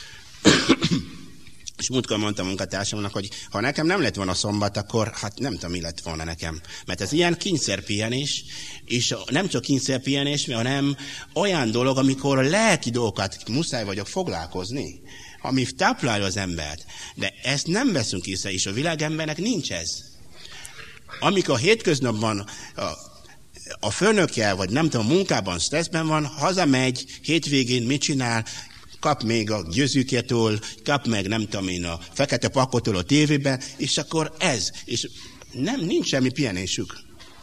És múltkor mondtam a munkatársamnak, hogy ha nekem nem lett volna szombat, akkor hát nem tudom, mi lett volna nekem. Mert ez ilyen kényszerpihenés, és nem csak kényszerpihenés, hanem olyan dolog, amikor a lelki dolgokat muszáj vagyok foglalkozni, ami táplálja az embert. De ezt nem veszünk észre, és a világembernek nincs ez. Amikor a hétköznapban a a főnökje, vagy nem tudom, munkában, stresszben van, hazamegy, hétvégén mit csinál, kap még a győzőkétől, kap meg nem tudom én a fekete pakotól a tévében, és akkor ez, és nem, nincs semmi pihenésük.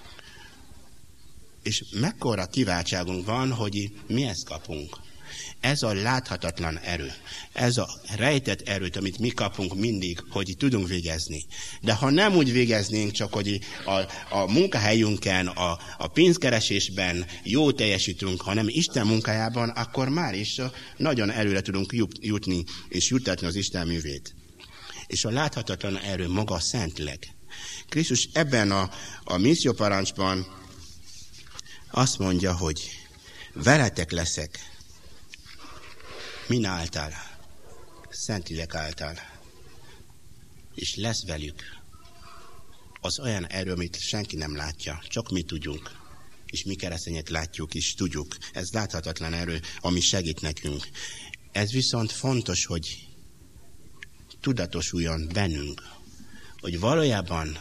És mekkora kiváltságunk van, hogy mi ezt kapunk. Ez a láthatatlan erő, ez a rejtett erőt, amit mi kapunk mindig, hogy tudunk végezni. De ha nem úgy végeznénk, csak hogy a, a munkahelyünken, a, a pénzkeresésben jó teljesítünk, hanem Isten munkájában, akkor már is nagyon előre tudunk jutni, és juttatni az Isten művét. És a láthatatlan erő maga Szentlélek. Krisztus ebben a, a misszióparancsban azt mondja, hogy veletek leszek, min által, Szentlélek által, és lesz velük az olyan erő, amit senki nem látja, csak mi tudjunk, és mi keresztények látjuk és tudjuk. Ez láthatatlan erő, ami segít nekünk. Ez viszont fontos, hogy tudatosuljon bennünk, hogy valójában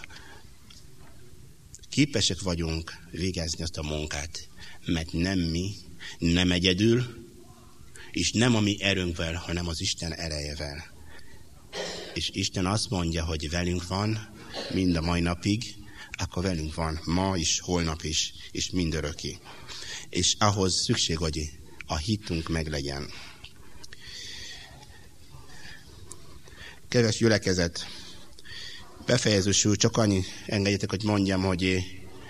képesek vagyunk végezni azt a munkát, mert nem mi, nem egyedül, és nem a mi erőnkvel, hanem az Isten erejevel. És Isten azt mondja, hogy velünk van, mind a mai napig, akkor velünk van ma is, holnap is, és mindörökké. És ahhoz szükség, hogy a hitünk meglegyen. Kedves gyülekezet, befejezősül csak annyi engedjetek, hogy mondjam, hogy,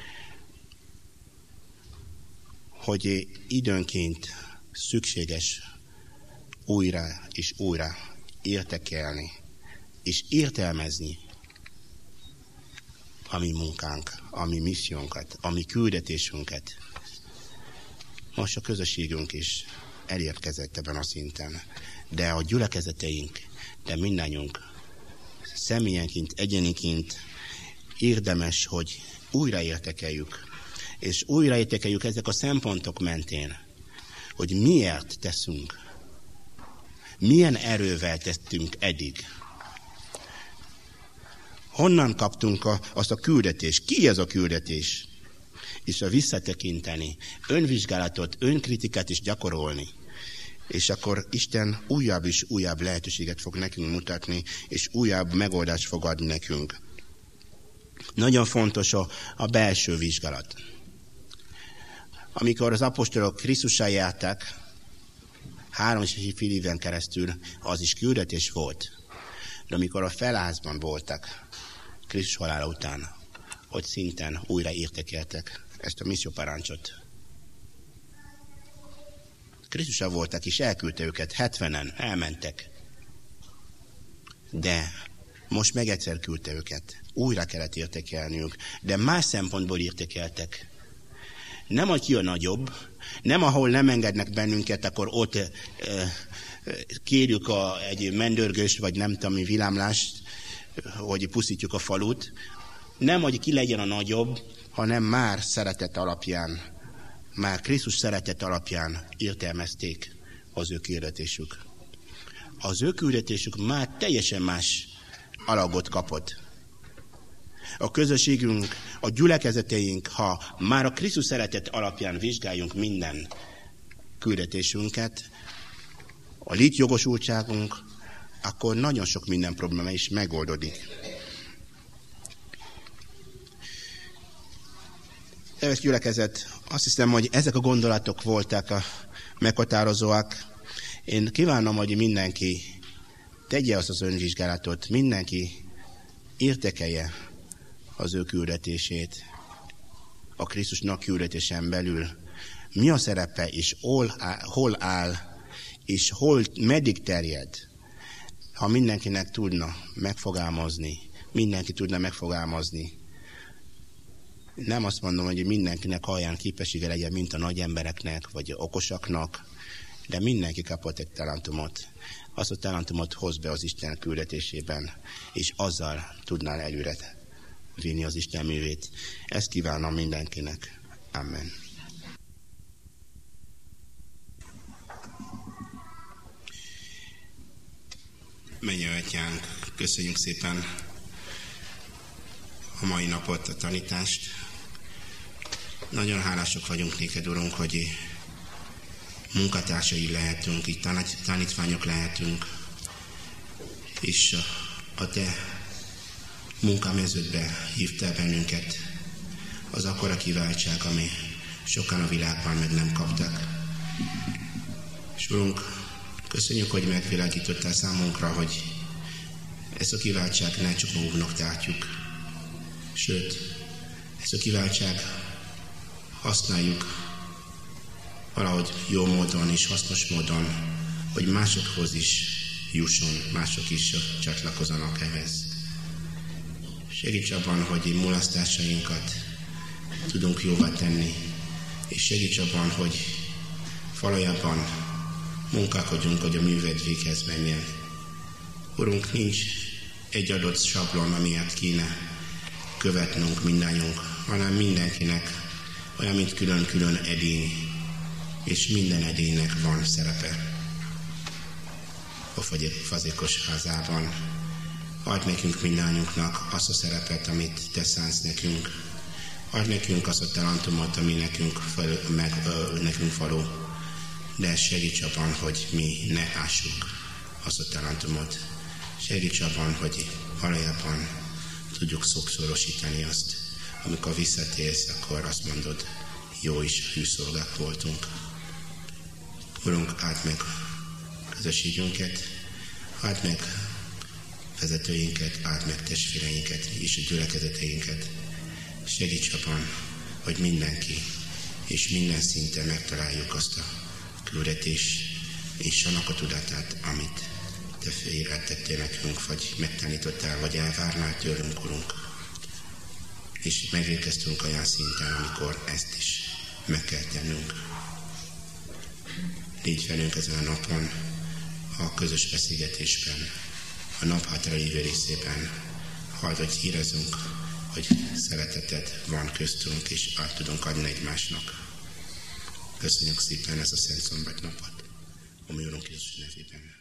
hogy időnként szükséges újra és újra értékelni, és értelmezni a mi munkánk, a mi missziónkat, a mi küldetésünket. Most a közösségünk is elérkezett ebben a szinten, de a gyülekezeteink, de mindannyiunk személyenként, egyéniként érdemes, hogy újraértékeljük, és újraértékeljük ezek a szempontok mentén, hogy miért teszünk, milyen erővel tettünk eddig. Honnan kaptunk a, azt a küldetést? Ki ez a küldetés? És a visszatekinteni, önvizsgálatot, önkritikát is gyakorolni. És akkor Isten újabb és újabb lehetőséget fog nekünk mutatni, és újabb megoldást fog adni nekünk. Nagyon fontos a, a belső vizsgálat. Amikor az apostolok Krisztussal jártak, három és fél éven keresztül, az is küldetés volt. De amikor a felházban voltak, Krisztus halála után, hogy szinten újra értékeltek ezt a misszióparancsot. Krisztussal voltak, és elküldte őket, hetvenen elmentek. De most meg egyszer küldte őket. Újra kellett értékelniük, de más szempontból értékeltek. Nem, hogy ki a nagyobb, nem ahol nem engednek bennünket, akkor ott e, e, kérjük a, egy mendörgőst, vagy nem tudom mi villámlást, hogy pusztítjuk a falut. Nem, hogy ki legyen a nagyobb, hanem már szeretet alapján, már Krisztus szeretet alapján értelmezték az ő küldetésük. Az ő küldetésük már teljesen más alagot kapott. A közösségünk, a gyülekezeteink, ha már a Krisztus szeretet alapján vizsgáljunk minden küldetésünket, a létjogosultságunk, akkor nagyon sok minden probléma is megoldódik. Kedves gyülekezet, azt hiszem, hogy ezek a gondolatok voltak a meghatározóak. Én kívánom, hogy mindenki tegye azt az önvizsgálatot, mindenki értékelje az ő küldetését, a Krisztusnak küldetésen belül. Mi a szerepe, és hol áll, hol áll és hol, meddig terjed. Ha mindenkinek tudna megfogalmazni, mindenki tudna megfogalmazni. Nem azt mondom, hogy mindenkinek olyan képessége legyen, mint a nagy embereknek, vagy okosaknak, de mindenki kapott egy talentumot. Azt a talentumot hoz be az Isten küldetésében, és azzal tudnál előre vinni az Isten művét. Ezt kívánom mindenkinek. Amen. Mennyei Atyánk, köszönjük szépen a mai napot, a tanítást. Nagyon hálásak vagyunk néked, Urunk, hogy munkatársai lehetünk, így tanítványok lehetünk, és a te munkameződbe hívtál bennünket. Az akkora kiváltság, ami sokan a világban meg nem kaptak. És Urunk, köszönjük, hogy megvilágítottál számunkra, hogy ezt a kiváltság ne csak magunknak tartjuk, sőt, ezt a kiváltság használjuk valahogy jó módon és hasznos módon, hogy másokhoz is jusson, mások is csatlakozzanak ehhez. Segíts abban, hogy mulasztásainkat tudunk jóvá tenni, és segíts abban, hogy valójában munkálkodjunk, hogy a műved véghez menjen. Urunk, nincs egy adott sablon, amilyet kéne követnünk mindannyiunk, hanem mindenkinek olyan, mint külön-külön edény, és minden edénynek van szerepe a fazékos házában. Adj nekünk mindannyiunknak azt a szerepet, amit te szánsz nekünk. Adj nekünk azt a talentumot, ami nekünk, fel, meg, ö, nekünk való. De segíts abban, hogy mi ne ássuk azt a talentumot. Segíts abban, hogy valójában tudjuk szokszorosítani azt. Amikor visszatérsz, akkor azt mondod, jó is hű szolgák voltunk. Urunk, áld meg közösségünket, áld meg vezetőinket, áld meg testvéreinket és a gyülekezeteinket. Segíts abban, hogy mindenki és minden szinten megtaláljuk azt a küldetés és annak a tudatát, amit te félretettél nekünk, vagy megtanítottál, vagy elvárnál tőlünk, Urunk. És megérkeztünk olyan szinten, amikor ezt is meg kell tennünk. Légy velünk ezen a napon, a közös beszélgetésben, a nap hátra lévő részében, halld, hogy hírezünk, hogy szereteted van köztünk, és át tudunk adni egymásnak. Köszönjük szépen ezt a Szent Szombat napot, a mi Úrunk Jézus nevében.